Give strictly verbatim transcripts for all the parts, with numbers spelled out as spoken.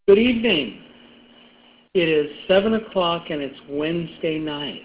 Good evening. It is seven o'clock and it's Wednesday night.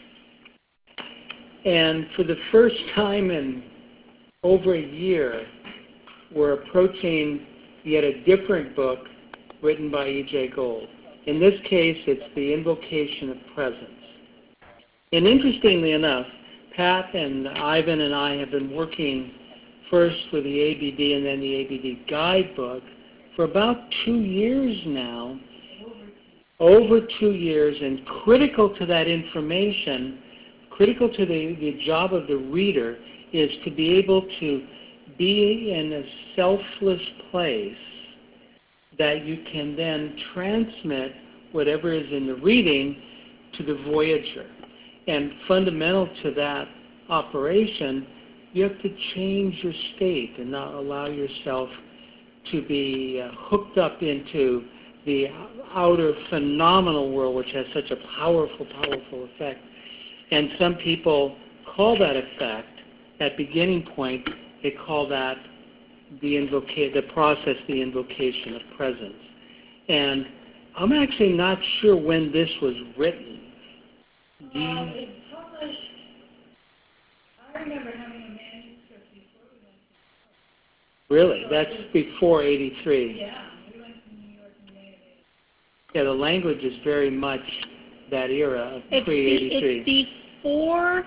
And for the first time in over a year, we're approaching yet a different book written by E J Gold. In this case, it's The Invocation of Presence. And interestingly enough, Pat and Ivan and I have been working first with the A B D and then the A B D guidebook for about two years now, over two years, and critical to that information, critical to the, the job of the reader is to be able to be in a selfless place that you can then transmit whatever is in the reading to the voyager. And fundamental to that operation, you have to change your state and not allow yourself to be uh, hooked up into the outer phenomenal world, which has such a powerful, powerful effect. And some people call that effect, that beginning point, they call that the invoca- the process, the invocation of presence. And I'm actually not sure when this was written. Um, it published, I remember having a manuscript before we went to Really? That's before eighty-three. Yeah, we went to New York in May of eighty-three. Yeah, the language is very much that era of It's, pre eighty-three. it's before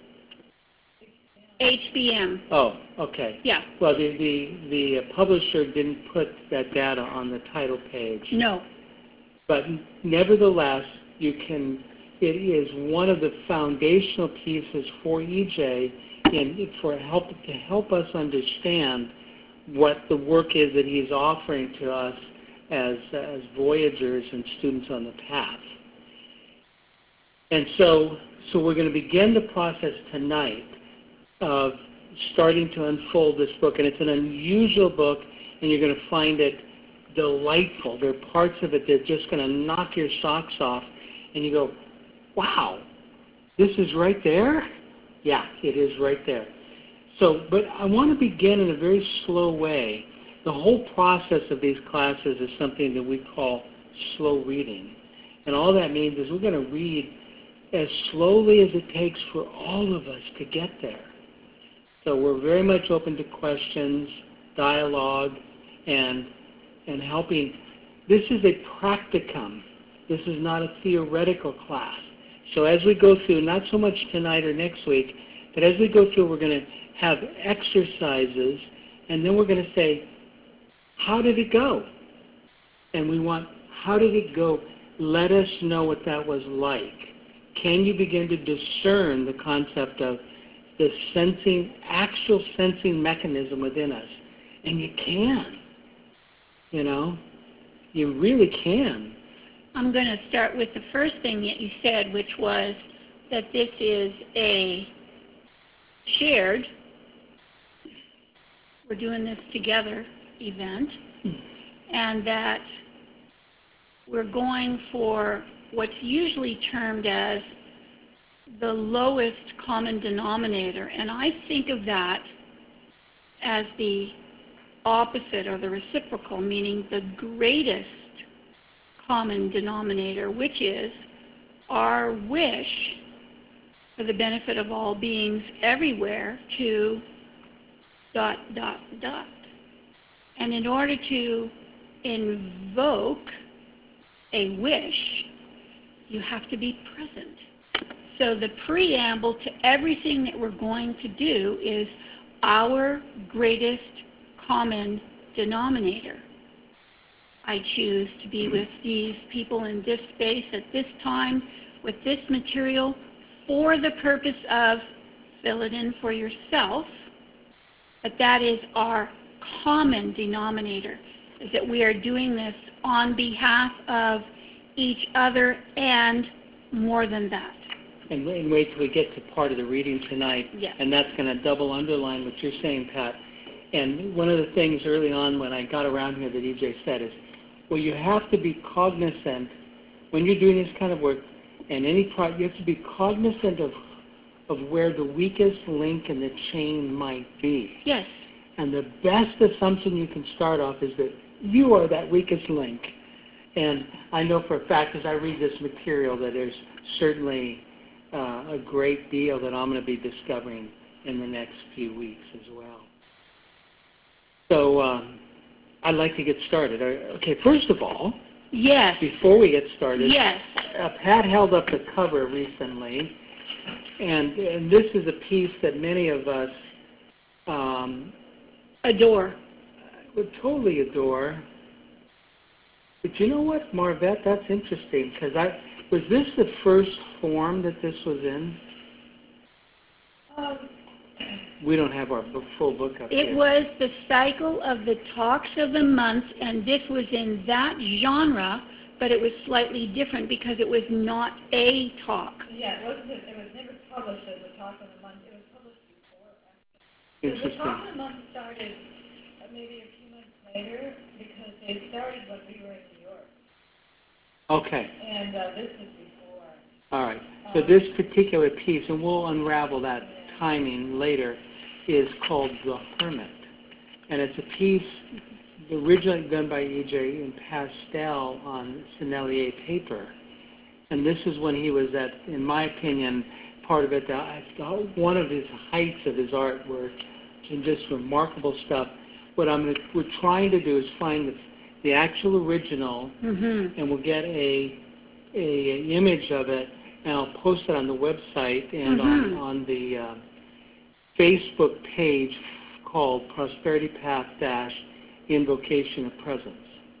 H B M. Oh, okay. Yeah. Well, the, the, the publisher didn't put that data on the title page. No. But nevertheless, you can, it is one of the foundational pieces for E J in, for help, to help us understand what the work is that he's offering to us as, as voyagers and students on the path. And so, so we're going to begin the process tonight of starting to unfold this book. And it's an unusual book, and you're going to find it delightful. There are parts of it that are just going to knock your socks off, and you go, wow, this is right there? Yeah, it is right there. So, but I want to begin in a very slow way. The whole process of these classes is something that we call slow reading. And all that means is we're going to read as slowly as it takes for all of us to get there. So we're very much open to questions, dialogue, and and helping. This is a practicum. This is not a theoretical class. So as we go through, not so much tonight or next week, but as we go through, we're going to have exercises, and then we're going to say, how did it go? And we want, how did it go? Let us know what that was like. Can you begin to discern the concept of the sensing, actual sensing mechanism within us? And you can. You know, you really can. I'm going to start with the first thing that you said, which was that this is a shared, we're doing this together event, and that we're going for what's usually termed as the lowest common denominator. And I think of that as the opposite or the reciprocal, meaning the greatest common denominator, which is our wish for the benefit of all beings everywhere to dot, dot, dot. And in order to invoke a wish, you have to be present. So the preamble to everything that we're going to do is our greatest common denominator. I choose to be with these people in this space at this time with this material for the purpose of, fill it in for yourself, but that is our common denominator, is that we are doing this on behalf of each other and more than that. And, and wait till we get to part of the reading tonight, yes. And that's going to double underline what you're saying, Pat. And one of the things early on when I got around here that E J said is, well, you have to be cognizant when you're doing this kind of work, and any pro- you have to be cognizant of of where the weakest link in the chain might be. Yes. And the best assumption you can start off is that you are that weakest link. And I know for a fact, as I read this material, that there's certainly uh, a great deal that I'm going to be discovering in the next few weeks as well. So um, I'd like to get started. Okay, first of all, yes. before we get started, yes. uh, Pat held up the cover recently, and, and this is a piece that many of us um, adore. would totally adore. But you know what, Marvette, that's interesting, because I was this the first form that this was in? Um, we don't have our book, full book up It here. was the cycle of the talks of the month, and this was in that genre, but it was slightly different because it was not a talk. yeah, it wasn't. It was never published as a talk of the month. It was published before. Actually. Interesting. The talk of the month started uh, maybe a few months later because they started when we were in New York. Okay. And uh, this was before. All right. So Um, this particular piece, and we'll unravel that timing later, is called The Hermit. And it's a piece originally done by E J in pastel on Sennelier paper. And this is when he was at, in my opinion, part of it, the, one of his heights of his artwork, and just remarkable stuff. What I'm gonna, we're trying to do is find the, the actual original, Mm-hmm. and we'll get a, a image of it, and I'll post it on the website and Mm-hmm. on, on the uh, Facebook page called Prosperity Path Dash Invocation of Presence.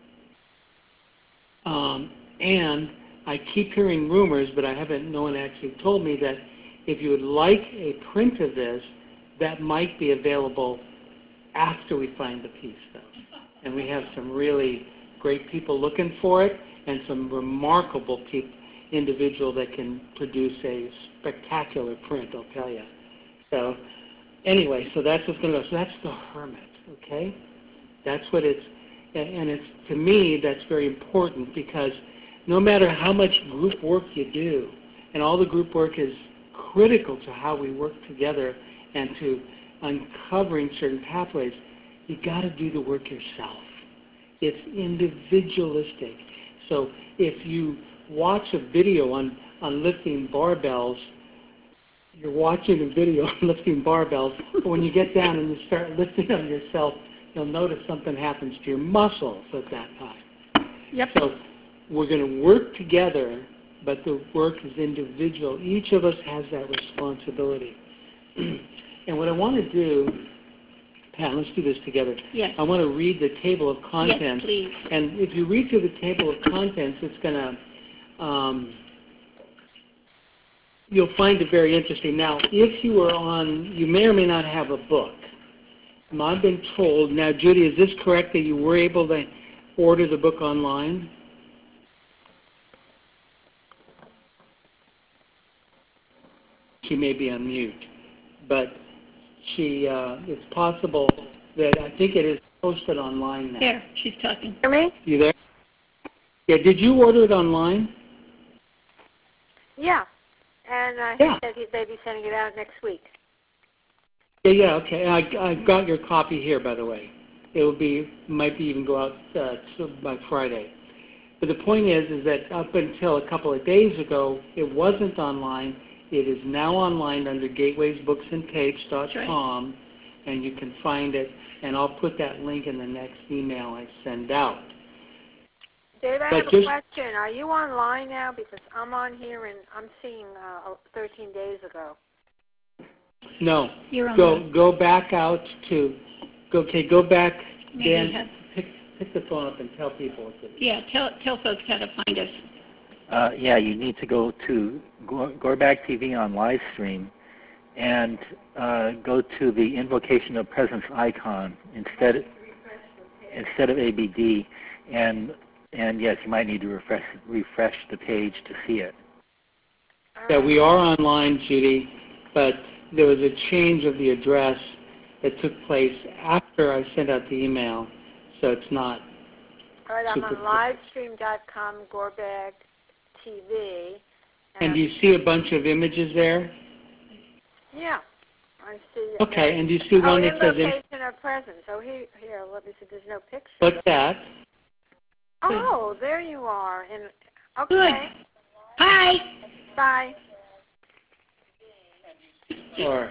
Um, and I keep hearing rumors, but I haven't, no one actually told me that if you would like a print of this, that might be available after we find the piece, though. And we have some really great people looking for it, and some remarkable people, individual that can produce a spectacular print, I'll tell you. So anyway, so that's what's going to go. So that's The Hermit, okay? That's what it's, and it's, to me, that's very important, because no matter how much group work you do, and all the group work is critical to how we work together and to uncovering certain pathways, you got to do the work yourself. It's individualistic. So if you watch a video on, on lifting barbells, you're watching a video on lifting barbells, but when you get down and you start lifting them yourself, you'll notice something happens to your muscles at that time. Yep. So we're going to work together, but the work is individual. Each of us has that responsibility. And what I want to do, Pat, let's do this together. Yes. I want to read the table of contents. Yes, please. And if you read through the table of contents, it's going to, um, you'll find it very interesting. Now, if you are on, you may or may not have a book. I've been told, now Judy, is this correct that you were able to order the book online? She may be on mute, but she, uh, it's possible that I think it is posted online now. There, she's talking. Hear me? You there? Yeah, did you order it online? Yeah. And uh, Yeah. he said he'd maybe sending it out next week. Yeah, yeah, okay. I, I got your copy here, by the way. It will be, might be even go out uh, to, by Friday. But the point is, is that up until a couple of days ago, it wasn't online. It is now online under gateways books and tapes dot com, right. And you can find it. And I'll put that link in the next email I send out. Dave, I But have just, a question. Are you online now? Because I'm on here and I'm seeing uh, thirteen days ago. No. You're on go the, go back out to, go, okay, go back, Dan, have, pick, pick the phone up and tell people what to do. Yeah, tell, tell folks how to find us. Uh, yeah, you need to go to Gorbag T V on live stream and uh, go to the Invocation of Presence icon instead instead of A B D, and and yes, you might need to refresh refresh the page to see it. Yeah, we are online, Judy, but there was a change of the address that took place after I sent out the email, so it's not. All right, I'm super on livestream dot com, Gorbag T V. And, and do you see a bunch of images there? Yeah, I see. Okay, uh, and do you see oh, one that says... Invocation of Presence. Oh, here, here, let me see, there's no picture. What's that? Oh, Oh, there you are. And Good. okay. Hi. Bye. Or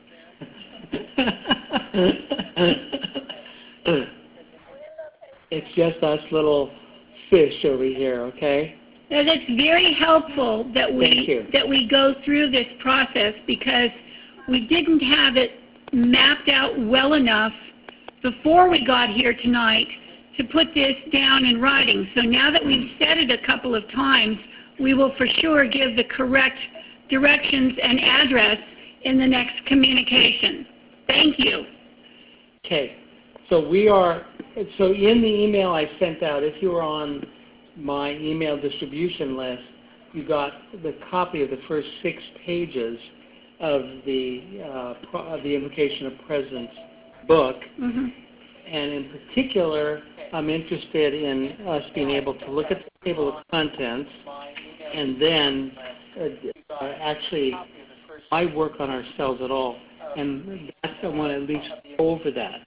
it's just us little fish over here, okay? Now, that's very helpful that Thank we you. that we go through this process because we didn't have it mapped out well enough before we got here tonight to put this down in writing. So now that we've said it a couple of times, we will for sure give the correct directions and address in the next communication. Thank you. Okay, so we are, so in the email I sent out, if you were on my email distribution list, you got the copy of the first six pages of the, uh, pro- of the Invocation of Presence book, Mm-hmm. and in particular, I'm interested in us being able to look at the table of contents and then uh, uh, actually I work on ourselves at all, and that's, I want to at least go over that.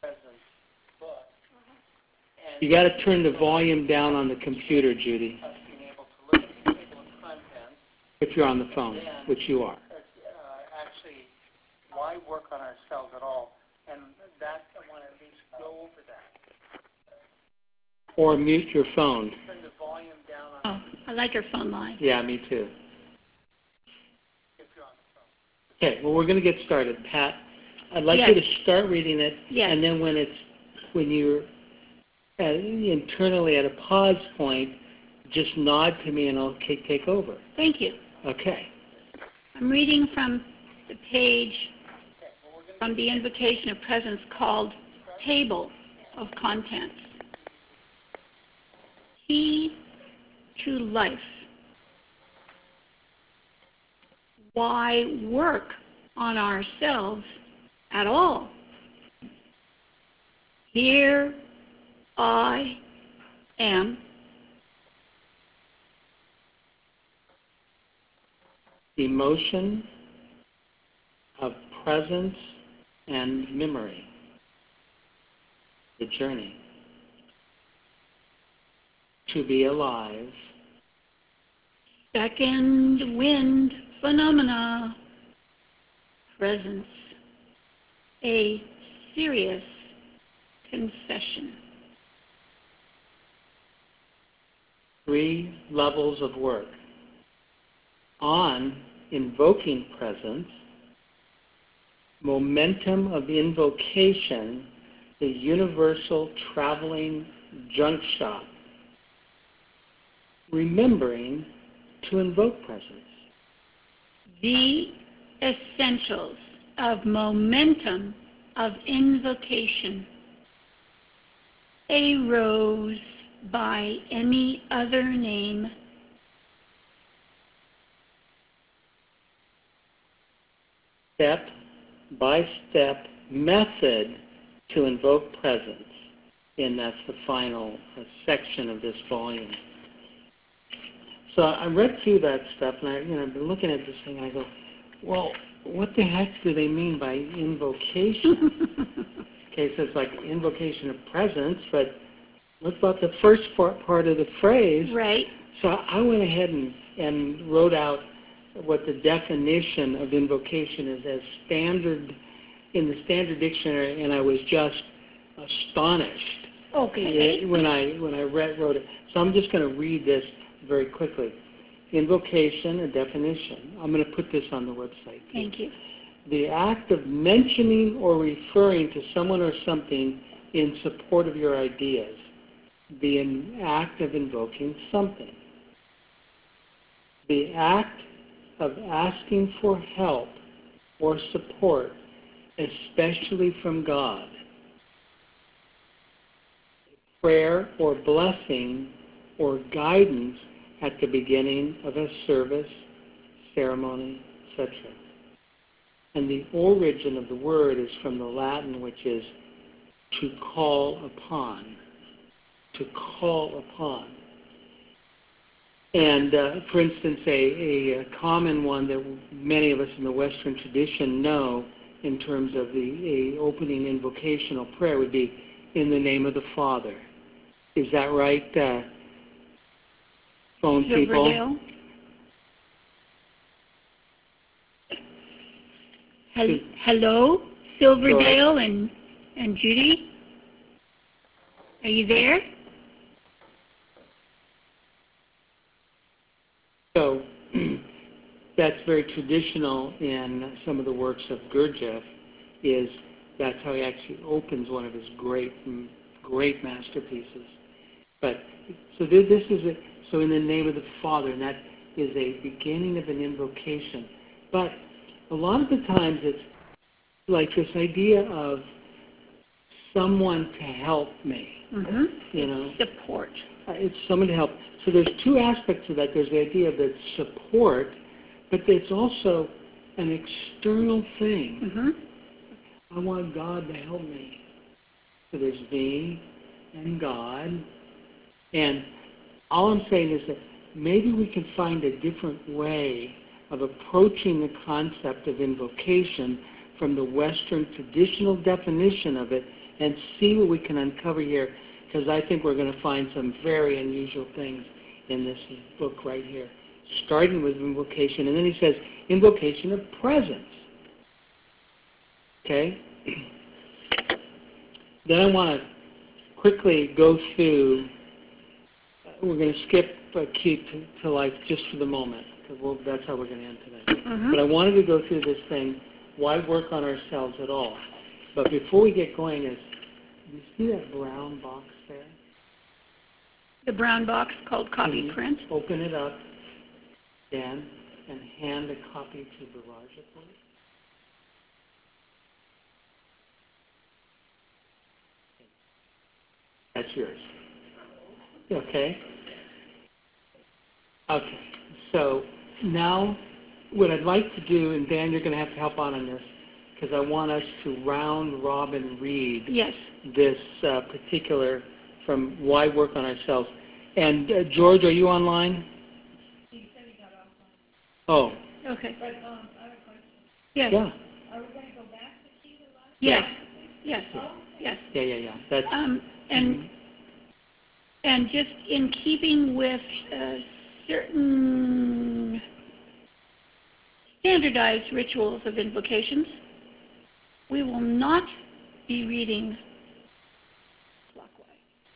You got to turn the volume down on the computer, Judy, if you're on the phone, which you are. Actually, why work on ourselves at all? And that, I want to at least go over that. Or mute your phone. Turn the volume down on. Oh, I like your phone line. Yeah, me too. Okay, well, we're going to get started. Pat, I'd like Yes. you to start reading it, Yes. and then when it's when you're uh, internally at a pause point, just nod to me and I'll take, take over. Thank you. Okay. I'm reading from the page from the Invocation of Presence called Table of Contents. Key to life. Why work on ourselves at all? Here I am. Emotion of presence and memory. The journey. To be alive. Second wind phenomena. Presence. A serious confession. Three levels of work. On invoking presence, momentum of invocation, the universal traveling junk shop. Remembering to invoke presence. The essentials of momentum of invocation. A rose by any other name. Step-by-step method to invoke presence. And that's the final uh, section of this volume. So I read through that stuff, and I, you know, I've been looking at this thing, and I go, well, what the heck do they mean by invocation? Okay, so it's like invocation of presence, but what about the first part, part of the phrase? Right. So I went ahead and, and wrote out what the definition of invocation is as standard, in the standard dictionary, and I was just astonished Okay. when I, when I read, wrote it. So I'm just going to read this very quickly. Invocation, a definition. I'm going to put this on the website. Thank you. The act of mentioning or referring to someone or something in support of your ideas. The in- act of invoking something. The act of asking for help or support, especially from God. Prayer or blessing or guidance at the beginning of a service, ceremony, et cetera. And the origin of the word is from the Latin, which is to call upon. To call upon. And uh, for instance, a, a common one that many of us in the Western tradition know in terms of the a opening invocational prayer would be in the name of the Father. Is that right, uh, phone people. Silverdale. Hel- Hello, Silverdale and, and Judy? Are you there? So that's very traditional in some of the works of Gurdjieff, is that's how he actually opens one of his great, great masterpieces. But so this is a, so in the name of the Father, and that is a beginning of an invocation. But a lot of the times it's like this idea of someone to help me. Mm-hmm. You know, Support. Uh, it's someone to help. So there's two aspects of that. There's the idea of the support, but it's also an external thing. Mm-hmm. I want God to help me. So there's me and God. And all I'm saying is that maybe we can find a different way of approaching the concept of invocation from the Western traditional definition of it and see what we can uncover here, because I think we're going to find some very unusual things in this book right here, starting with invocation. And then he says, invocation of presence. Okay? Then I want to quickly go through, we're going to skip uh, key to, to life just for the moment, because we'll, that's how we're going to end today. Mm-hmm. But I wanted to go through this thing, why work on ourselves at all? But before we get going, is do you see that brown box there? The brown box called copy Can you print. Open it up, Dan, and hand a copy to Baraja, please. That's yours. Okay? Okay. So now what I'd like to do, and Dan, you're going to have to help out on this, because I want us to round robin read Yes. this uh, particular from Why Work on Ourselves. And uh, George, are you online? He said he got offline. Oh, Okay. But, um, I have a question. Yes. yeah. Are we going to go back to see the last? Yes. Yes. Oh, Yes. Yeah, yeah, yeah. That's Um, and and just in keeping with uh, certain standardized rituals of invocations, we will not be reading clockwise.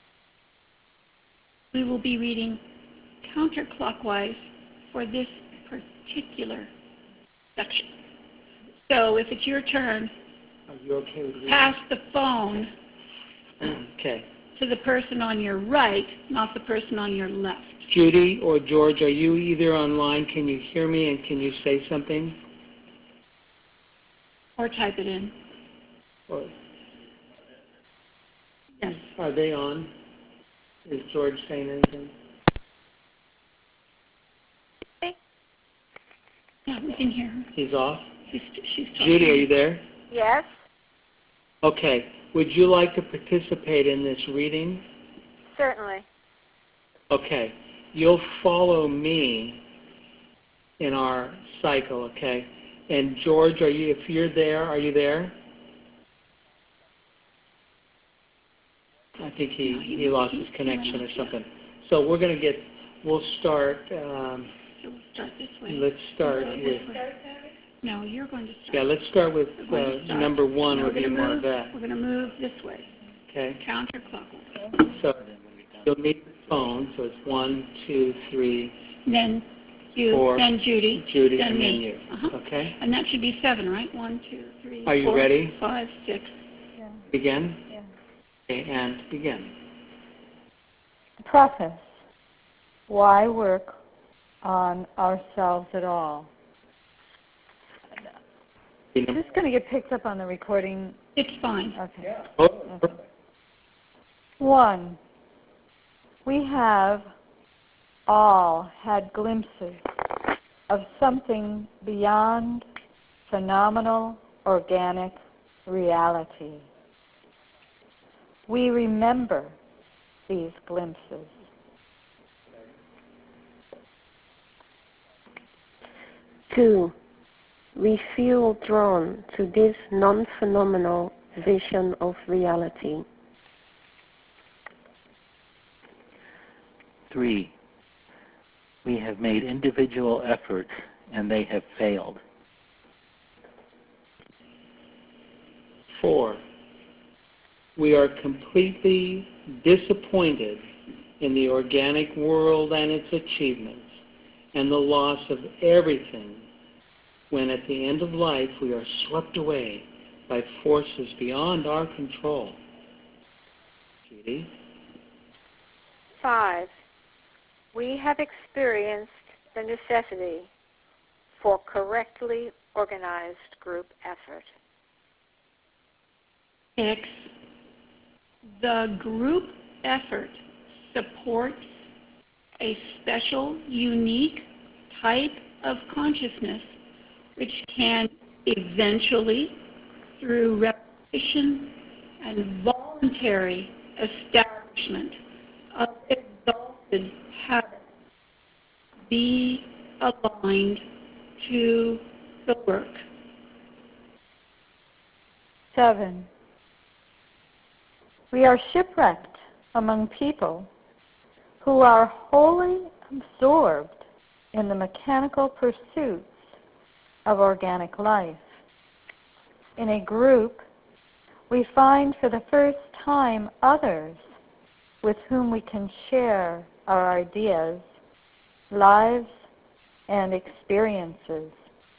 We will be reading counterclockwise for this particular section. So if it's your turn, Are you okay with reading? pass the phone Okay. to the person on your right, not the person on your left. Judy or George, are you either online? Can you hear me and can you say something? Or type it in. Or Yes. are they on? Is George saying anything? Yeah, we can hear her. He's off? She's, she's talking. Judy, are you there? Yes? Okay. Would you like to participate in this reading? Certainly. Okay. You'll follow me in our cycle, okay? And George, are you? If you're there, are you there? I think he, No, he he lost he- his he connection went or off, something. So we're going to get, we'll start, um, So we'll start this way. let's start We'll go with, this way. No, you're going to start. yeah, let's start with We're going to uh, start. number one Now would we're be going to move. Marvette. We're going to move this way. Okay? Counterclockwise. So you'll need the phone, so it's one, two, three, Then you, Four. then Judy, Judy, then and me. then you. Uh-huh. Okay? And that should be seven, right? One, two, three, Are you four, ready? five, six. Yeah, Begin? yeah. Okay, and begin. Preface. Why work on ourselves at all? Is this going to get picked up on the recording? It's fine. Okay. Oh, Okay. One, we have all had glimpses of something beyond phenomenal organic reality. We remember these glimpses. Two, we feel drawn to this non-phenomenal vision of reality. Three, we have made individual efforts and they have failed. Four, we are completely disappointed in the organic world and its achievements and the loss of everything when at the end of life we are swept away by forces beyond our control. Judy? Five, we have experienced the necessity for correctly organized group effort. Six, the group effort supports a special, unique type of consciousness which can eventually, through repetition and voluntary establishment of exalted habits, be aligned to the work. Seven, we are shipwrecked among people who are wholly absorbed in the mechanical pursuits of organic life. In a group, we find for the first time others with whom we can share our ideas, lives, and experiences.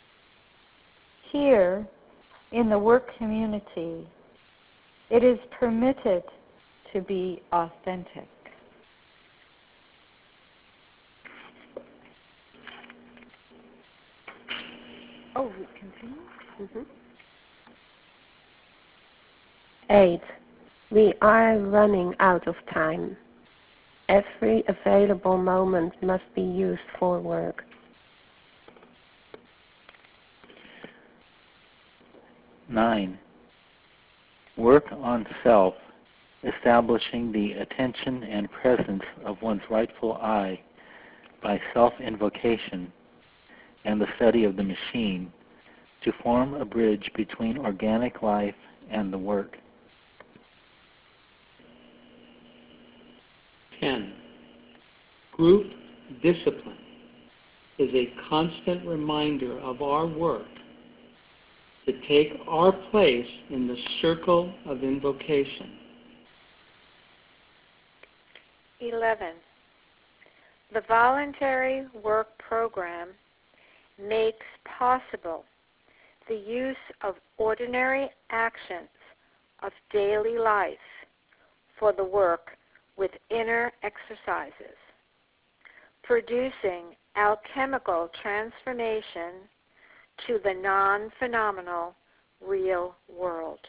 Here, in the work community, it is permitted to be authentic. Oh, we continue? Mm-hmm. Eight, we are running out of time. Every available moment must be used for work. Nine, work on self, establishing the attention and presence of one's rightful I by self-invocation and the study of the machine to form a bridge between organic life and the work. Ten, group discipline is a constant reminder of our work to take our place in the circle of invocation. Eleven, the voluntary work program makes possible the use of ordinary actions of daily life for the work with inner exercises, producing alchemical transformation to the non-phenomenal real world.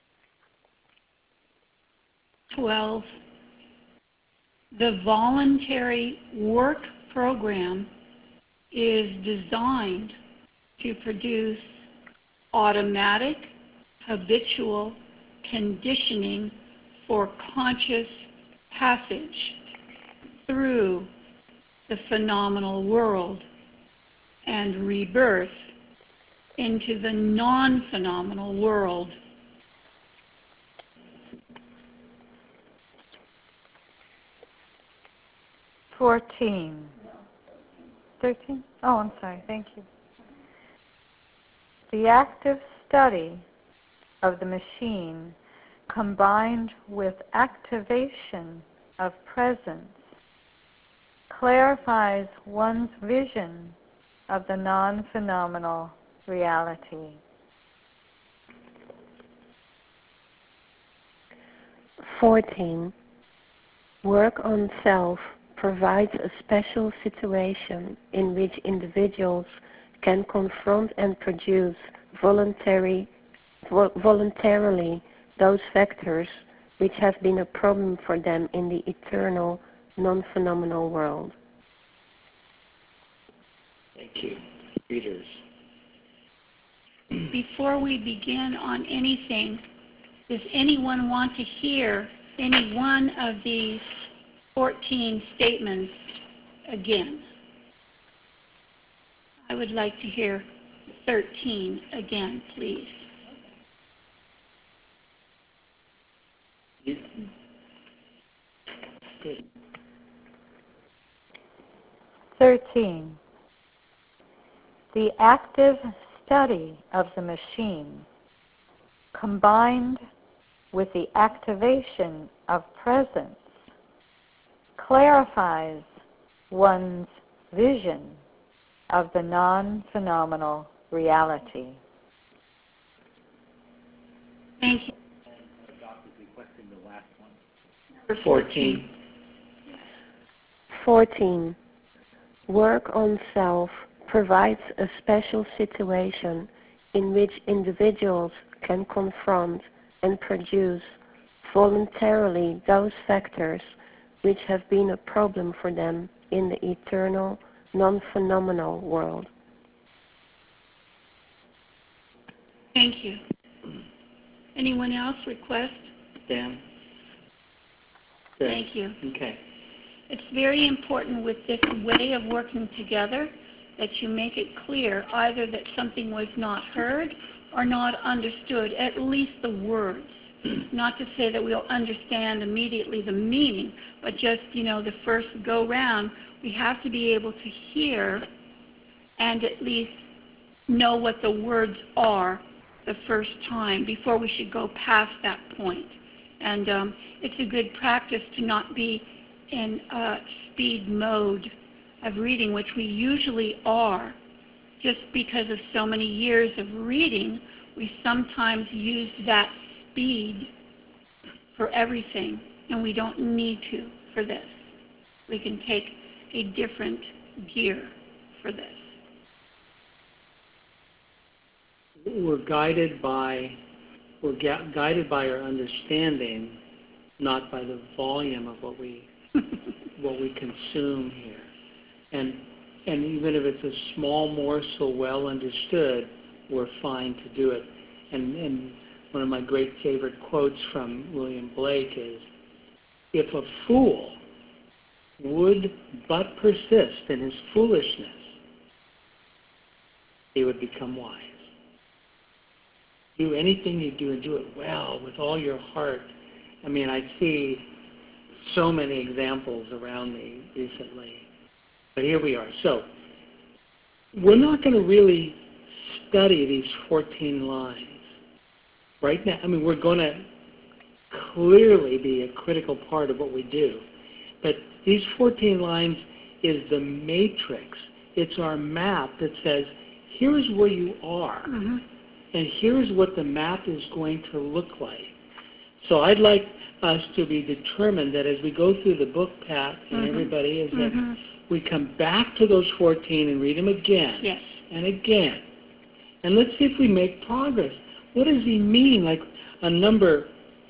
Twelve, the voluntary work program is designed to produce automatic, habitual conditioning for conscious passage through the phenomenal world and rebirth into the non-phenomenal world. Fourteen. Thirteen? Oh, I'm sorry. Thank you. The active study of the machine combined with activation of presence clarifies one's vision of the non-phenomenal reality. Fourteen, work on self provides a special situation in which individuals can confront and produce voluntary, vo- voluntarily those factors which have been a problem for them in the eternal, non-phenomenal world. Thank you. Readers. Before we begin on anything, does anyone want to hear any one of these fourteen statements again? I would like to hear thirteen again, please. Good. thirteen. The active study of the machine, combined with the activation of presence, clarifies one's vision of the non-phenomenal reality. Thank you. Number fourteen. fourteen. Work on self provides a special situation in which individuals can confront and produce voluntarily those factors which have been a problem for them in the eternal, non-phenomenal world. Thank you. Anyone else request? Dan? Good. Thank you. Okay. It's very important with this way of working together that you make it clear either that something was not heard or not understood, at least the words. Not to say that we'll understand immediately the meaning, but just, you know, the first go round, we have to be able to hear and at least know what the words are the first time before we should go past that point. And um, it's a good practice to not be in uh, speed mode of reading, which we usually are. Just because of so many years of reading, we sometimes use that speed for everything, and we don't need to for this. We can take a different gear for this. We're guided by we're gu- guided by our understanding, not by the volume of what we what we consume here. And and even if it's a small morsel, well understood, we're fine to do it. And and one of my great favorite quotes from William Blake is, "If a fool would but persist in his foolishness, he would become wise." Do anything you do and do it well with all your heart. I mean, I see so many examples around me recently. But here we are. So, we're not going to really study these fourteen lines right now. I mean, we're going to clearly be a critical part of what we do. But these fourteen lines is the matrix. It's our map that says, here's where you are. Mm-hmm. And here's what the map is going to look like. So I'd like us to be determined that as we go through the book, Pat, and mm-hmm. everybody, is mm-hmm. that we come back to those fourteen and read them again yes. and again. And let's see if we make progress. What does he mean? Like on number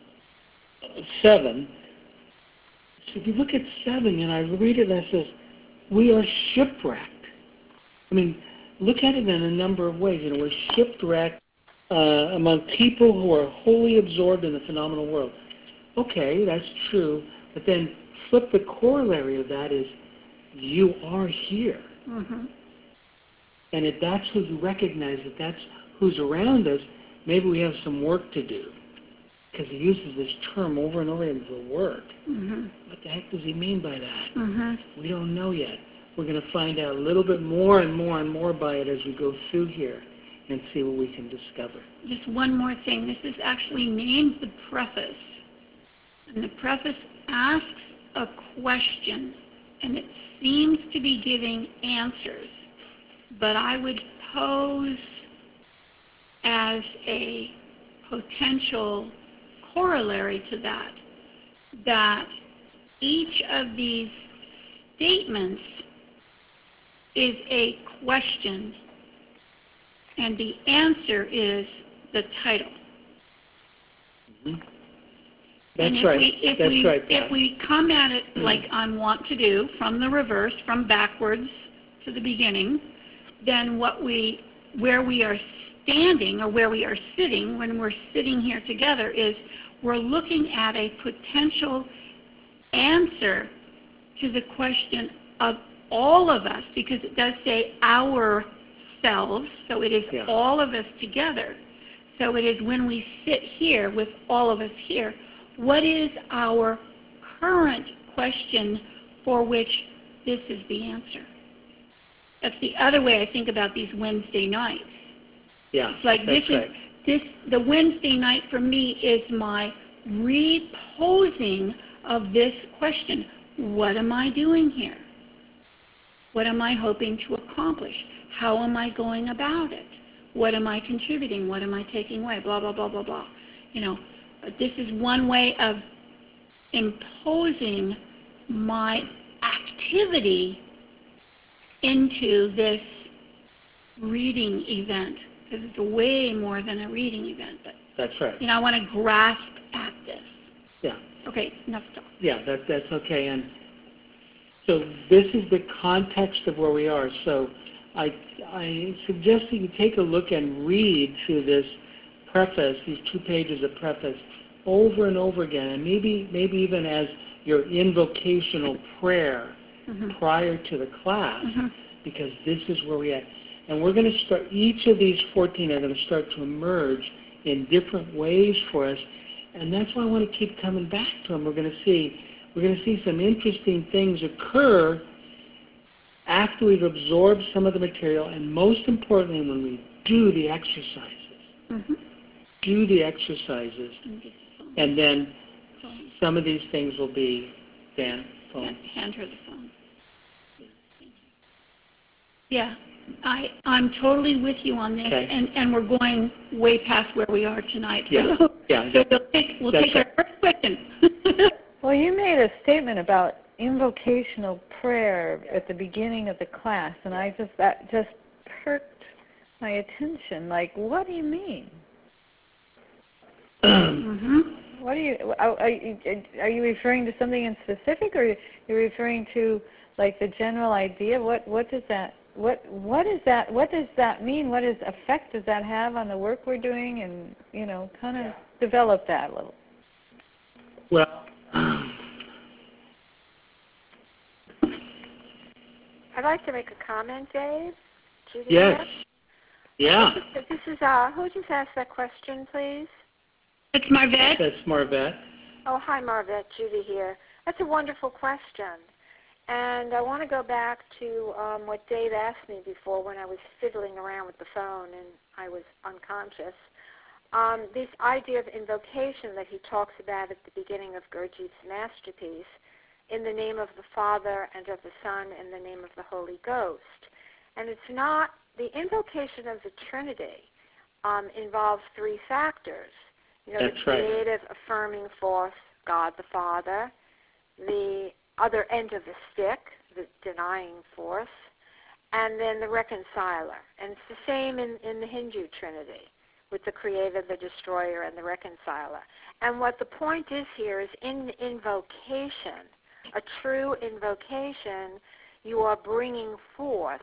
seven, so if you look at seven, and I read it and it says, we are shipwrecked. I mean, look at it in a number of ways. You know, we're shipwrecked Uh, among people who are wholly absorbed in the phenomenal world. Okay, that's true, but then flip the corollary of that is you are here. Mm-hmm. And if that's who you recognize, if that's who's around us, maybe we have some work to do. Because he uses this term over and over again, the work. Mm-hmm. What the heck does he mean by that? Mm-hmm. We don't know yet. We're going to find out a little bit more and more and more by it as we go through here and see what we can discover. Just one more thing. This is actually named the preface. And the preface asks a question, and it seems to be giving answers. But I would pose as a potential corollary to that, that each of these statements is a question, and the answer is the title. Mm-hmm. That's and if right. We, if That's we, right. If we come at it like I want to do, from the reverse, from backwards to the beginning, then what we, where we are standing or where we are sitting when we're sitting here together is we're looking at a potential answer to the question of all of us, because it does say our selves, so it is yeah. all of us together. So it is when we sit here with all of us here, what is our current question for which this is the answer? that's the other way I think about these Wednesday nights. Yeah, It's like this that's right. is this the Wednesday night for me is my reposing of this question. What am I doing here? What am I hoping to accomplish? How am I going about it? What am I contributing? What am I taking away? Blah, blah, blah, blah, blah. You know, this is one way of imposing my activity into this reading event, because it's way more than a reading event. But That's right. you know, I want to grasp at this. Yeah. Okay, enough talk. Yeah, that, that's okay. And so this is the context of where we are. So I, I suggest that you take a look and read through this preface, these two pages of preface, over and over again, and maybe maybe even as your invocational prayer Mm-hmm. prior to the class, Mm-hmm. because this is where we are. And we're going to start, each of these fourteen are going to start to emerge in different ways for us, and that's why I want to keep coming back to them. We're going to see, we're going to see some interesting things occur after we've absorbed some of the material, and most importantly, when we do the exercises. Mm-hmm. Do the exercises, and then some of these things will be, Dan, phone. Yeah, hand her the phone. Yeah, I, I'm totally with you on this, Okay. and, and we're going way past where we are tonight. Yeah, So, yeah. so we'll take, we'll That's take our right. first question. Well, you made a statement about invocational prayer at the beginning of the class, and I just that just perked my attention. Like, what do you mean? Mm-hmm. What do you are, are you are you referring to something in specific, or are you referring to like the general idea? What what does that what what is that what does that mean? What is effect does that have on the work we're doing? And you know, kind of develop that a little. Well, I'd like to make a comment, Dave. Judy yes. here. Yeah. This is, uh, who just asked that question, please? It's Marvette. That's Marvette. Oh, hi, Marvette. Judy here. That's a wonderful question. And I want to go back to um, what Dave asked me before when I was fiddling around with the phone and I was unconscious. Um, this idea of invocation that he talks about at the beginning of Gurdjieff's masterpiece, in the name of the Father and of the Son and the name of the Holy Ghost. And it's not, the invocation of the Trinity um, involves three factors. You know, That's the right. creative affirming force, God the Father, the other end of the stick, the denying force, and then the reconciler. And it's the same in, in the Hindu Trinity, with the creator, the destroyer, and the reconciler. And what the point is here is in invocation, a true invocation, you are bringing forth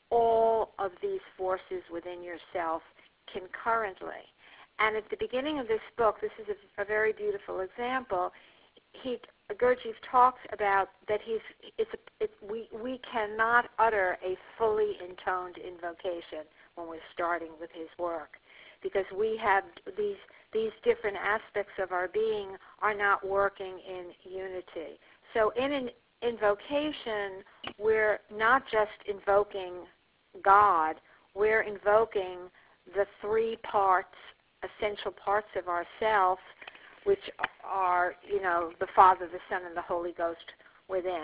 all of these forces within yourself concurrently. And at the beginning of this book, this is a, a very beautiful example. He, Gurdjieff talks about that he's, it's a, it, we, we cannot utter a fully intoned invocation when we're starting with his work, because we have these, these different aspects of our being are not working in unity. So in an invocation, we're not just invoking God, we're invoking the three parts, essential parts of ourself, which are, you know, the Father, the Son, and the Holy Ghost within.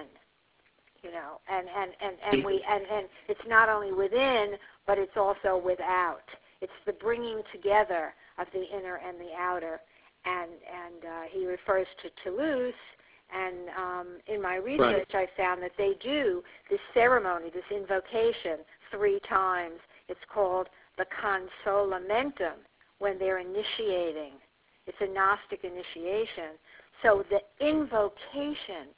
You know, and, and, and, and we and, and it's not only within, but it's also without. It's the bringing together of the inner and the outer. And and uh, he refers to Toulouse. And um, in my research, right. I found that they do this ceremony, this invocation, three times. It's called the consolamentum when they're initiating. It's a Gnostic initiation. So the invocation,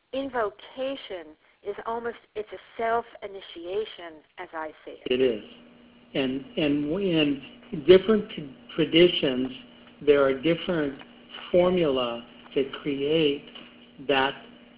invocation is almost, it's a self-initiation as I see it. It is. And, and in different traditions, there are different formula that create that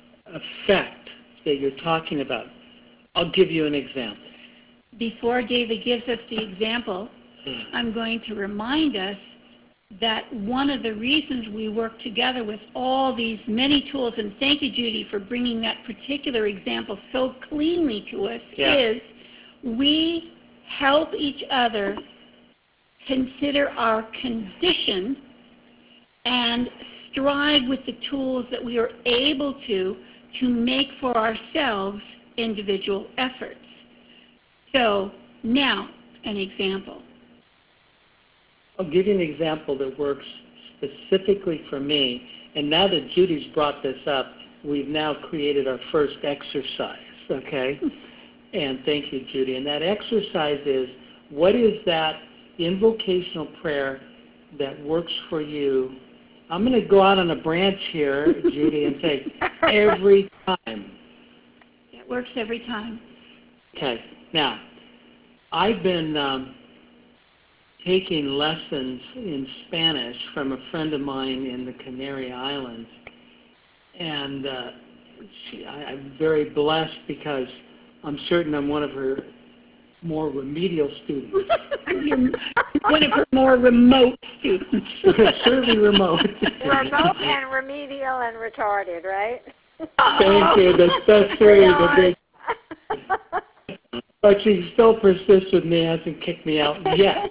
effect that you're talking about. I'll give you an example. Before David gives us the example, I'm going to remind us that one of the reasons we work together with all these many tools, and thank you, Judy, for bringing that particular example so cleanly to us, yeah. is we help each other consider our condition and strive with the tools that we are able to to make for ourselves individual efforts. So now, an example. I'll give you an example that works specifically for me. And now that Judy's brought this up, we've now created our first exercise, okay? And thank you, Judy. And that exercise is, what is that invocational prayer that works for you? I'm going to go out on a branch here, Judy, and say, every time. It works every time. Okay. Now, I've been um, taking lessons in Spanish from a friend of mine in the Canary Islands. And uh, she, I, I'm very blessed because I'm certain I'm one of her more remedial students. One of her more remote students. Certainly remote. Remote and remedial and retarded, right? Thank you. That's, that's really the big. But she still persists with me, hasn't kicked me out yet.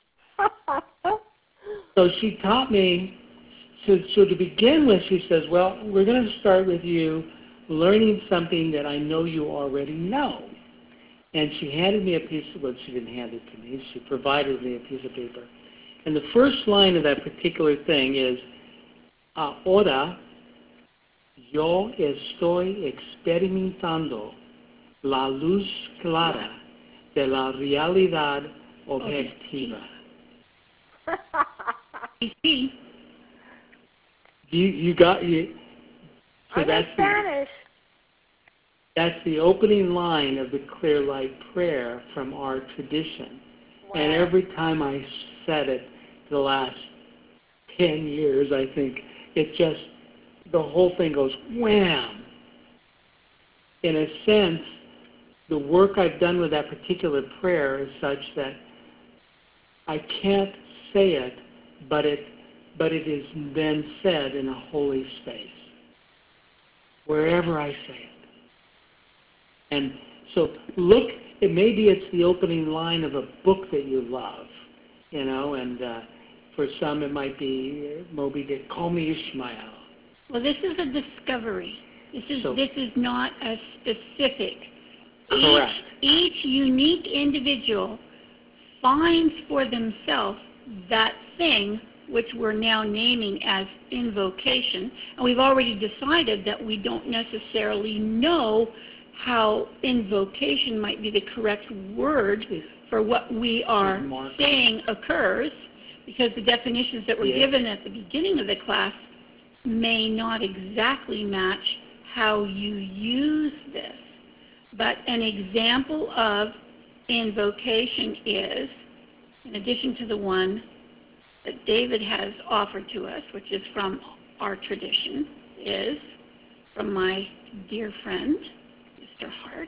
So she taught me, so, so to begin with, she says, well, we're going to start with you learning something that I know you already know. And she handed me a piece of, well, she didn't hand it to me, she provided me a piece of paper. And the first line of that particular thing is, ahora yo estoy experimentando la luz clara de la realidad objetiva. You You, you got, you, so I'm in that's the, Spanish. that's the opening line of the Clear Light Prayer from our tradition. Wow. And every time I said it the last ten years, I think, it just, the whole thing goes wham. In a sense, the work I've done with that particular prayer is such that I can't say it, but it, but it is then said in a holy space, wherever I say it. And so look, it maybe it's the opening line of a book that you love, you know, and uh, for some it might be Moby Dick, Call Me Ishmael. Well, this is a discovery. This is So, this is not a specific. correct. Each, each unique individual finds for themselves that thing which we're now naming as invocation. And we've already decided that we don't necessarily know how invocation might be the correct word for what we are saying occurs, because the definitions that were Yeah. given at the beginning of the class may not exactly match how you use this. But an example of invocation is, in addition to the one that David has offered to us, which is from our tradition, is from my dear friend, Mister Hart,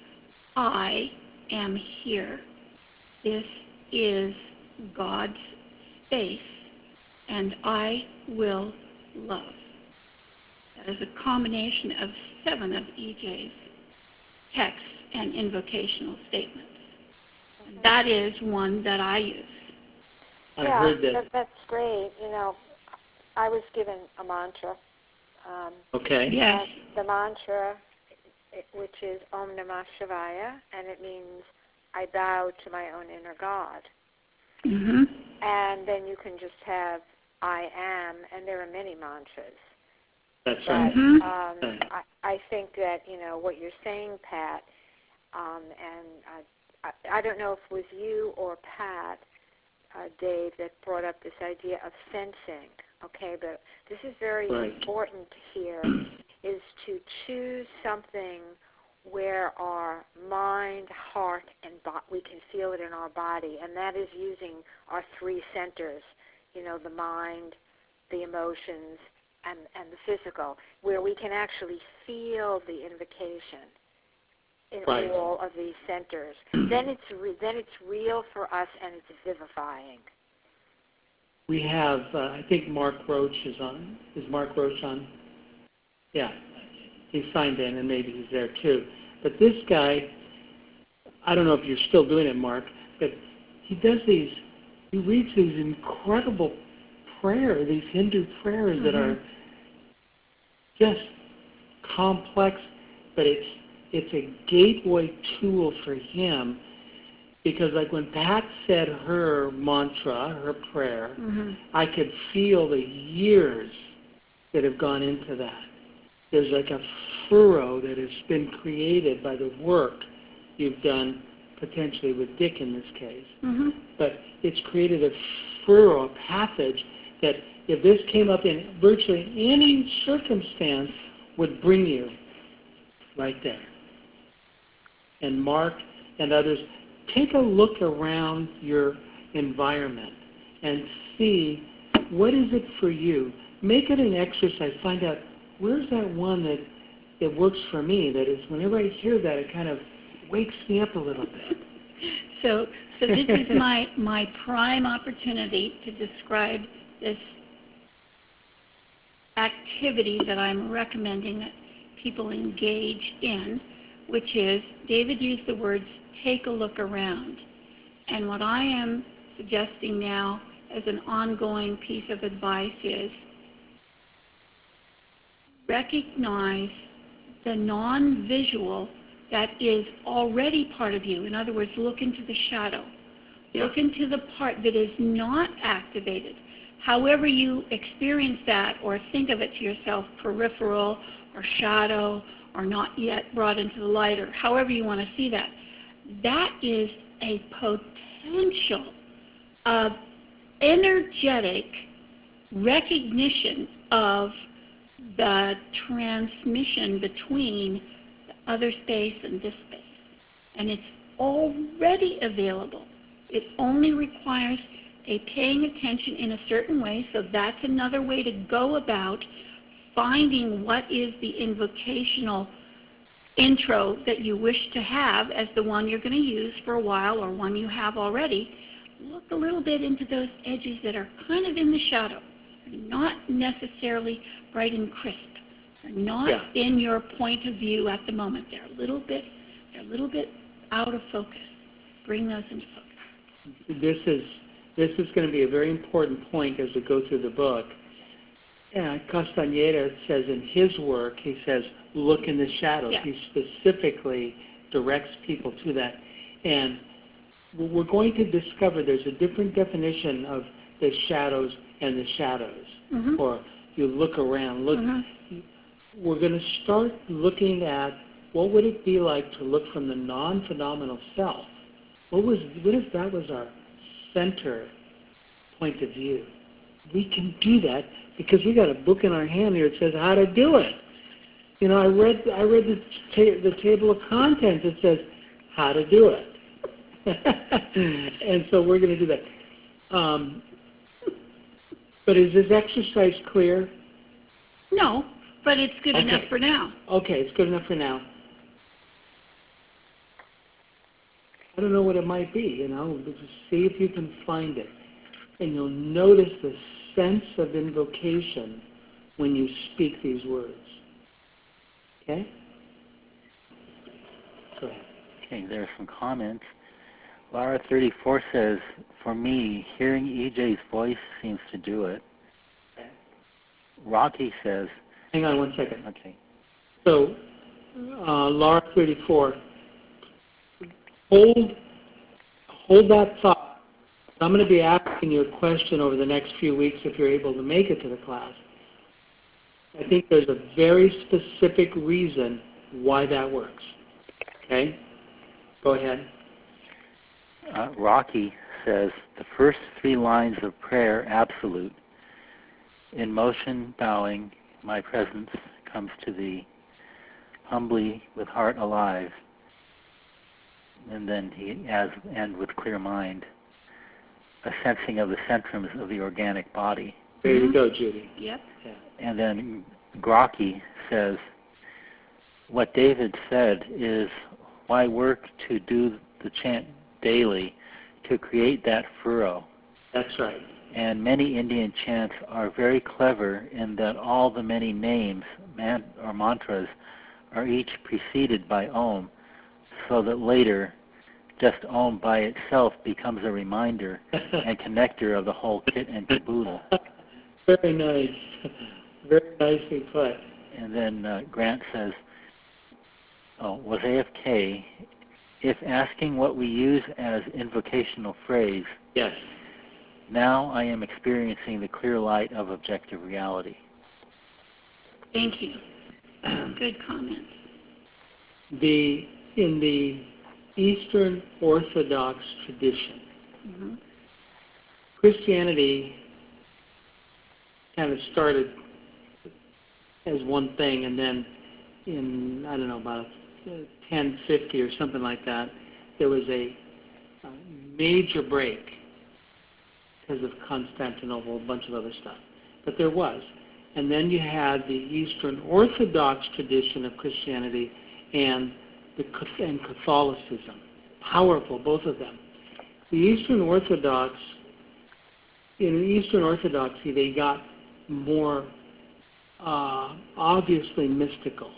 I am here. This is God's space, and I will love. That is a combination of seven of E J's texts and invocational statements. And that is one that I use. I yeah, heard that. that. That's great. You know, I was given a mantra. Um, Okay. Yes. and the mantra, it, which is Om Namah Shivaya, and it means I bow to my own inner God. Mm-hmm. And then you can just have I am, and there are many mantras. That's But right. Mhm. um, I, I think that, you know, what you're saying, Pat, um, and I, I, I don't know if it was you or Pat, uh, Dave, that brought up this idea of sensing, okay? But this is very Right. important here, is to choose something where our mind, heart, and bo- we can feel it in our body, and that is using our three centers, you know, the mind, the emotions, and, and the physical, where we can actually feel the invocation in Right. all of these centers. Then it's re- then it's real for us, and it's vivifying. We have, uh, I think Mark Roach is on. Is Mark Roach on? Yeah. He signed in, and maybe he's there too. But this guy, I don't know if you're still doing it, Mark, but he does these, he reads these incredible prayers, these Hindu prayers mm-hmm. that are just complex, but it's it's a gateway tool for him, because like when Pat said her mantra, her prayer, mm-hmm. I could feel the years that have gone into that. There's like a furrow that has been created by the work you've done, potentially with Dick in this case. Mm-hmm. But it's created a furrow, a passage that if this came up in virtually any circumstance would bring you right there. And Mark and others, take a look around your environment and see what is it for you. Make it an exercise. Find out, where's that one that, that works for me, that is, whenever I hear that, it kind of wakes me up a little bit. So, so this is my, my prime opportunity to describe this activity that I'm recommending that people engage in, which is, David used the words, take a look around. And what I am suggesting now as an ongoing piece of advice is, recognize the non-visual that is already part of you. In other words, look into the shadow. Yeah. Look into the part that is not activated. However you experience that or think of it to yourself, peripheral or shadow or not yet brought into the light, or however you want to see that, that is a potential of energetic recognition of the transmission between the other space and this space. And it's already available. It only requires a paying attention in a certain way, so that's another way to go about finding what is the invocational intro that you wish to have as the one you're going to use for a while or one you have already. Look a little bit into those edges that are kind of in the shadow. They're not necessarily bright and crisp. They're not yeah. in your point of view at the moment. They're a little bit, they're a little bit out of focus. Bring those into focus. This is this is going to be a very important point as we go through the book. Yeah, Castaneda says in his work, he says, look in the shadows. Yeah. He specifically directs people to that. And we're going to discover there's a different definition of the shadows and the shadows. Mm-hmm. Or you look around. Look. Mm-hmm. We're going to start looking at what would it be like to look from the non-phenomenal self. What was what if that was our center point of view? We can do that because we got a book in our hand here that says how to do it. You know, I read I read the ta- the table of contents. It says how to do it, and so we're going to do that. Um, but is this exercise clear? No, but it's good okay. enough for now. Okay, it's good enough for now. I don't know what it might be, you know, but just see if you can find it. And you'll notice the sense of invocation when you speak these words. Okay? Go ahead. Okay, there are some comments. Laura thirty-four says, for me, hearing E J's voice seems to do it. Okay. Rocky says... Hang on one second. Okay. So, uh, Laura thirty-four, hold, hold that thought. I'm going to be asking you a question over the next few weeks if you're able to make it to the class. I think there's a very specific reason why that works. Okay? Go ahead. Uh, Rocky says, the first three lines of prayer, absolute. In motion, bowing, my presence comes to thee, humbly with heart alive. And then he adds, and with clear mind, a sensing of the centrums of the organic body. There you go, Judy. Yep. Yeah. And then Grocki says, what David said is, why work to do the chant daily to create that furrow? That's right. And many Indian chants are very clever in that all the many names man, or mantras are each preceded by Om, so that later just Om by itself becomes a reminder and connector of the whole kit and caboodle. Very nice. Very nicely put. And then uh, Grant says, oh, was A F K, if asking what we use as invocational phrase, yes. Now I am experiencing the clear light of objective reality. Thank you. Good comment. The, in the Eastern Orthodox tradition, Mm-hmm. Christianity kind of started as one thing, and then in, I don't know, about ten fifty or something like that, there was a, a major break because of Constantinople, a bunch of other stuff. But there was. And then you had the Eastern Orthodox tradition of Christianity and, the, and Catholicism. Powerful, both of them. The Eastern Orthodox, in Eastern Orthodoxy, they got more uh, obviously mystical.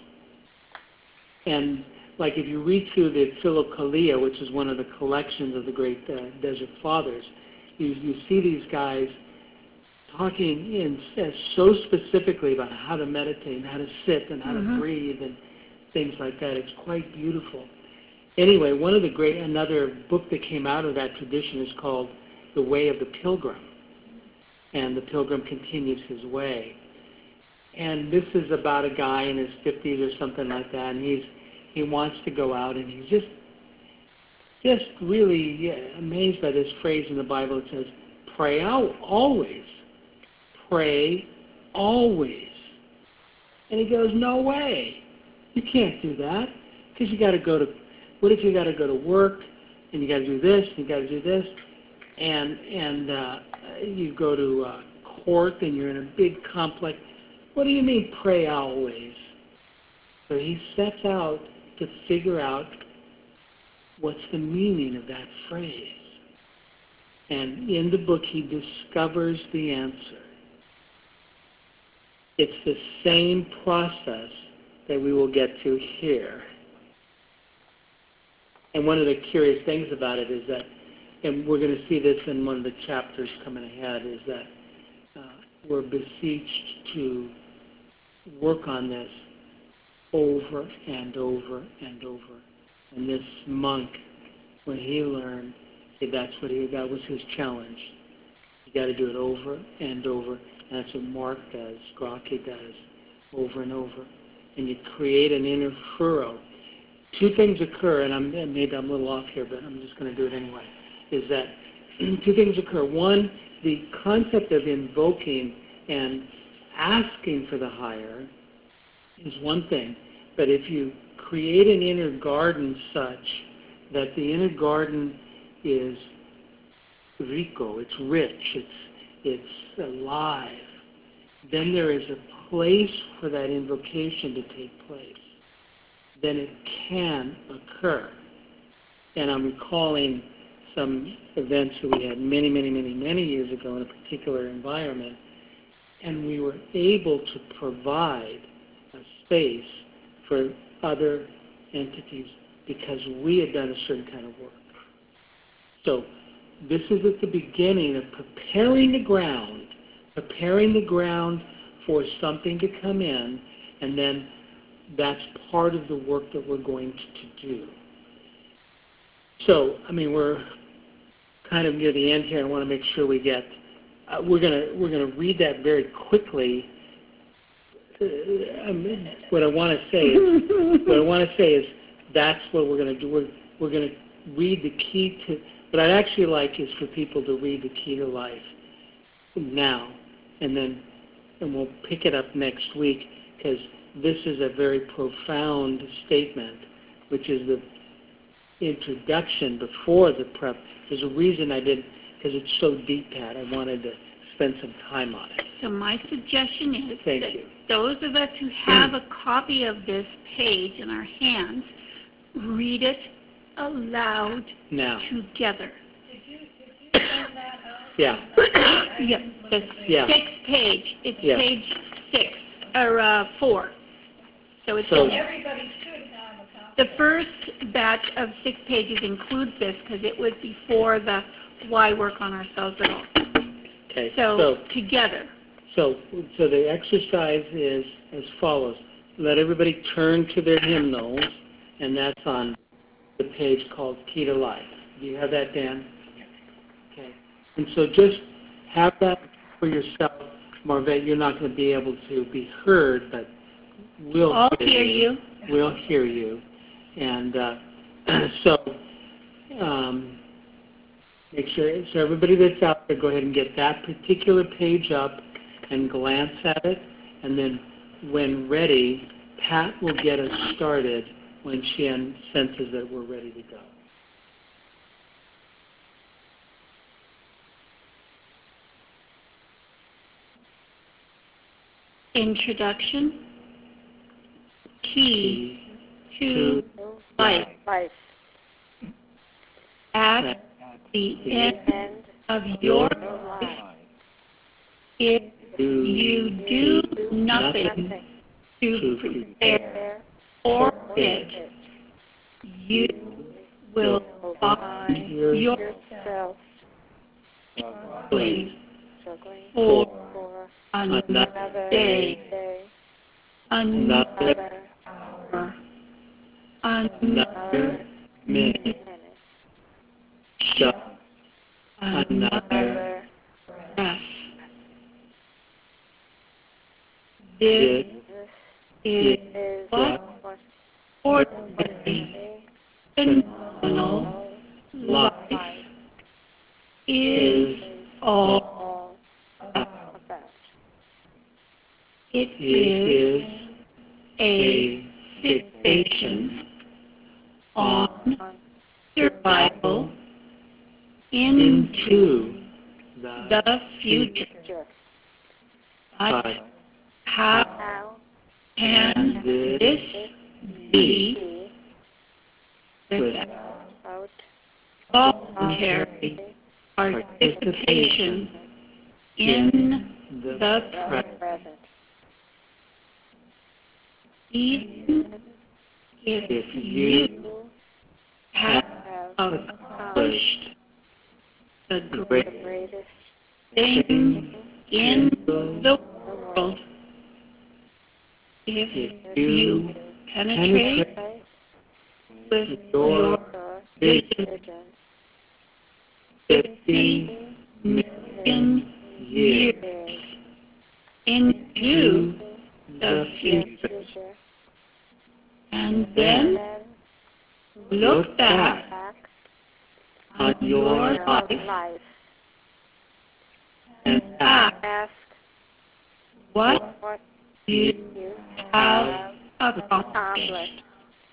And like if you read through the Philokalia, which is one of the collections of the great uh, Desert Fathers, you, you see these guys talking in, uh, so specifically about how to meditate and how to sit and how Mm-hmm. to breathe and things like that. It's quite beautiful. Anyway, one of the great, another book that came out of that tradition is called The Way of the Pilgrim. And the pilgrim continues his way. And this is about a guy in his fifties or something like that, and he's he wants to go out, and he's just just really yeah, amazed by this phrase in the Bible. It says, "Pray out always, pray always." And he goes, "No way, you can't do that, because you got to go to. What if you got to go to work, and you got to do this, and you got to do this, and and uh, you go to uh, court, and you're in a big complex." What do you mean, pray always? So he sets out to figure out what's the meaning of that phrase. And in the book, he discovers the answer. It's the same process that we will get to here. And one of the curious things about it is that, and we're going to see this in one of the chapters coming ahead, is that uh, we're beseeched to work on this over and over and over. And this monk, when he learned, that's what he, that was his challenge. You got to do it over and over. And that's what Mark does, Grocke does, over and over. And you create an inner furrow. Two things occur, and I'm, maybe I'm a little off here, but I'm just going to do it anyway, is that two things occur. One, the concept of invoking and asking for the higher is one thing, but if you create an inner garden such that the inner garden is rico, it's rich, it's it's alive, then there is a place for that invocation to take place. Then it can occur. And I'm recalling some events that we had many, many, many, many years ago in a particular environment, and we were able to provide a space for other entities because we had done a certain kind of work. So this is at the beginning of preparing the ground, preparing the ground for something to come in, and then that's part of the work that we're going to do. So, I mean, we're kind of near the end here. I want to make sure we get. Uh, we're gonna we're gonna read that very quickly. Uh, I mean, what I want to say is what I want to say is that's what we're going to do. We're we're going to read the key to. What I'd actually like is for people to read the key to life now, and then and we'll pick it up next week because this is a very profound statement, which is the introduction before the prep. There's a reason I did, because it's so deep, Pat. I wanted to spend some time on it. So my suggestion is Thank that you. those of us who have a copy of this page in our hands, read it aloud Now. together. Did you, did you send that out? Yeah. Yeah, the Yeah. sixth page. It's Yeah. page six, or uh, four. So it's So- in there. Everybody should have a copy. The first batch of six pages includes this because it was before the why work on ourselves at all. Okay. So, So, together. so, so the exercise is as follows. Let everybody turn to their hymnals, and that's on the page called Key to Life. Do you have that, Dan? Okay. And so just have that for yourself. Marvette, you're not going to be able to be heard, but we'll I'll hear, hear you. you. We'll hear you. And uh, so um, make sure, so everybody that's out there, go ahead and get that particular page up and glance at it. And then when ready, Pat will get us started when she senses that we're ready to go. Introduction. Key to life. Life. At the end of your life, if you do nothing to prepare for it, you will find yourself struggling for another day, another hour, another minute, just another breath. This is what ordinary, phenomenal life is all about. It is a fixation on survival into the future. But how can this be without voluntary participation in the present? Even if you have accomplished the greatest thing in the world, if you penetrate with your vision fifty million years into the future, and then look back on your life and ask what you have accomplished.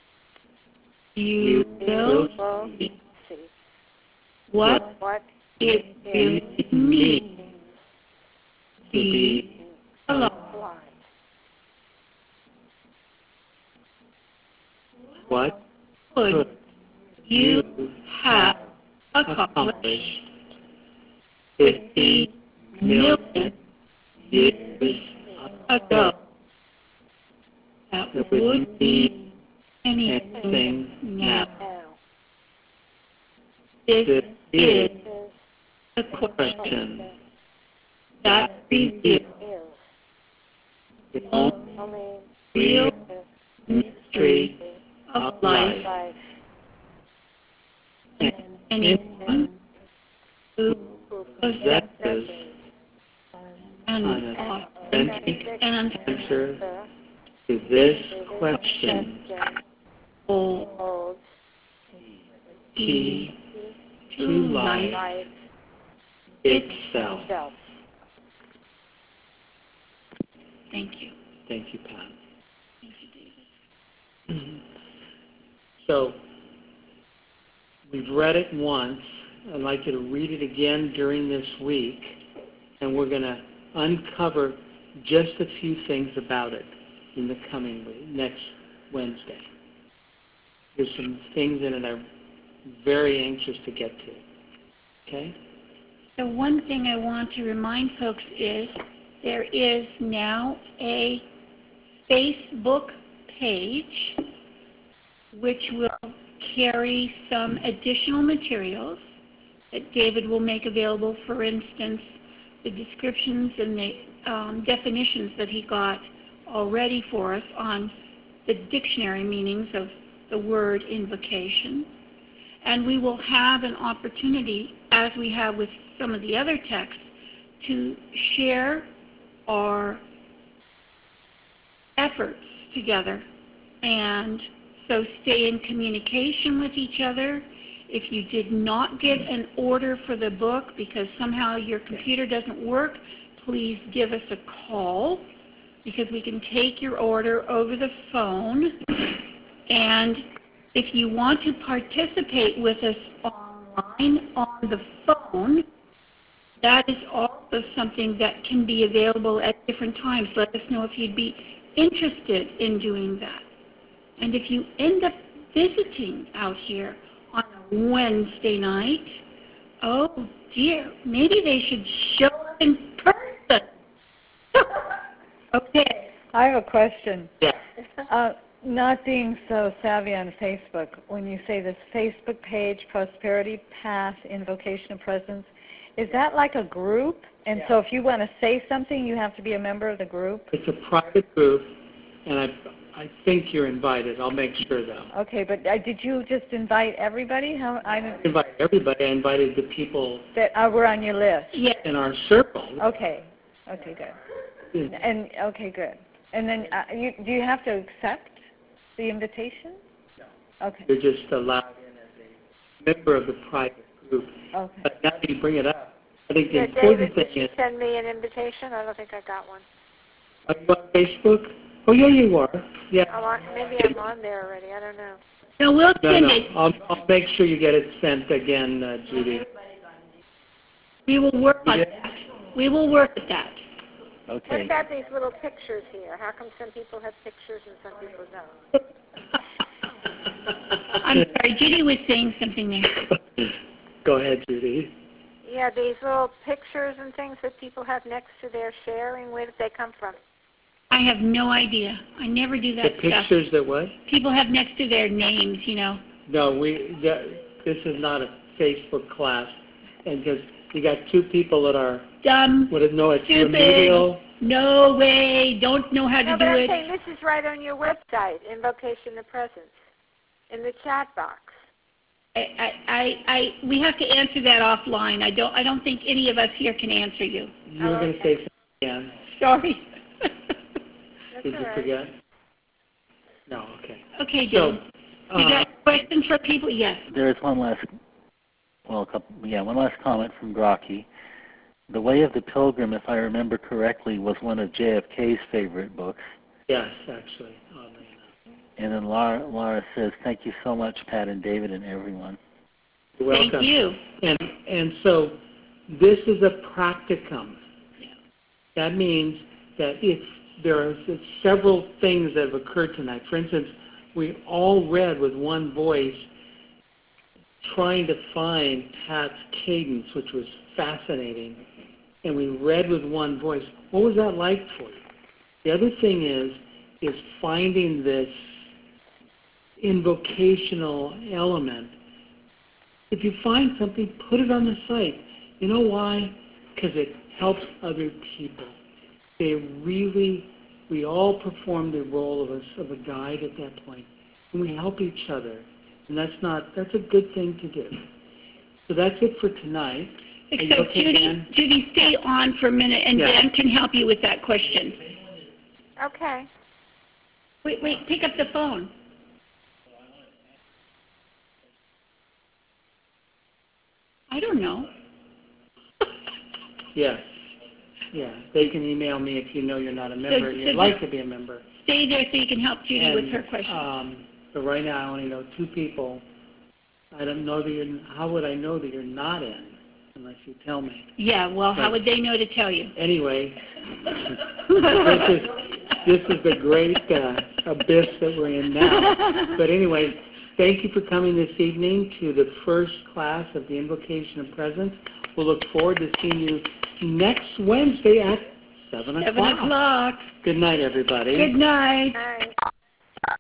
You will see what it really means to be alive. What could you have accomplished fifty million years ago that would be anything now? This is the question that reveals the only real mystery of life. And anyone who possesses an authentic answer to this question holds key to life itself. Thank you. Thank you, Pat. Thank you, David. So, we've read it once. I'd like you to read it again during this week, and we're going to uncover just a few things about it in the coming week, next Wednesday. There's some things in it I'm very anxious to get to. Okay? The one thing I want to remind folks is there is now a Facebook page which will carry some additional materials that David will make available, for instance, the descriptions and the um, definitions that he got already for us on the dictionary meanings of the word invocation. And we will have an opportunity, as we have with some of the other texts, to share our efforts together. And so stay in communication with each other. If you did not get an order for the book because somehow your computer doesn't work, please give us a call, because we can take your order over the phone. And if you want to participate with us online on the phone, that is also something that can be available at different times. Let us know if you'd be interested in doing that. And if you end up visiting out here on a Wednesday night, oh dear, maybe they should show up in person. Okay. I have a question. Yeah. Uh, not being so savvy on Facebook, when you say this Facebook page, Prosperity Path Invocation of Presence, is that like a group? And Yeah. so if you want to say something, you have to be a member of the group? It's a private group, and I, I think you're invited. I'll make sure, though. Okay, but uh, did you just invite everybody? How I I didn't, invite everybody. I invited the people that uh, were on your list? Yes. in our circle. Okay. Okay, good. And okay, good. And then uh, you, do you have to accept the invitation? No. Okay. You're just allowed in as a member of the private group. Okay. But now that you bring it up, I think the Yeah, important David, thing did you is, send me an invitation? I don't think I got one. are you on Facebook? Oh, yeah, you are. Yeah. I'm on, maybe I'm on there already. I don't know. No, we'll No, send no. it. I'll, I'll make sure you get it sent again, uh, Judy. We will work on that. We will work at that. What Okay. about these little pictures here? How come some people have pictures and some people don't? I'm sorry, Judy was saying something there. Go ahead, Judy. Yeah, these little pictures and things that people have next to their sharing, where did they come from? I have no idea. I never do The that stuff. pictures that what? People have next to their names, you know. No, we. The, this is not a Facebook class, and because you got two people that are Dumb, what? No, it's stupid, remedial. no way, don't know how to No, do but I'm it. saying this is right on your website, Invocation of Presence, in the chat box. I, I, I, I, we have to answer that offline. I don't, I don't think any of us here can answer you. You were going to say something again. Sorry. That's Did all you right. forget? No. Okay. Okay, So, Dave. You uh, got questions for people? Yes. There is one last, well, a couple, yeah, one last comment from Grokky. The Way of the Pilgrim, if I remember correctly, was one of J F K's favorite books. yes, actually. oddly enough. And then Laura, Laura says, thank you so much, Pat and David and everyone. You're welcome. Thank you. And and so this is a practicum. That means that if there are several things that have occurred tonight. For instance, we all read with one voice, trying to find Pat's cadence, which was fascinating. And we read with one voice. What was that like for you? The other thing is, is finding this invocational element. If you find something, put it on the site. You know why? Because it helps other people. They really, we all perform the role of a, of a guide at that point, and we help each other. And that's not, that's a good thing to do. So that's it for tonight. Are you Except okay, Judy, Dan? Judy, stay on for a minute, and Yeah. Dan can help you with that question. Okay. Wait, wait, pick up the phone. I don't know. Yes. Yeah. They can email me if you know you're not a member and so you'd like to be a member. Stay there so you can help Judy And, with her question. Um, but right now I only know two people. I don't know that you're, how would I know that you're not in unless you tell me? Yeah, well, how Right. would they know to tell you? Anyway, this is this is the great uh, abyss that we're in now. But anyway, thank you for coming this evening to the first class of the Invocation of Presence. We'll look forward to seeing you next Wednesday at seven o'clock. Seven o'clock. Good night, everybody. Good night. All right.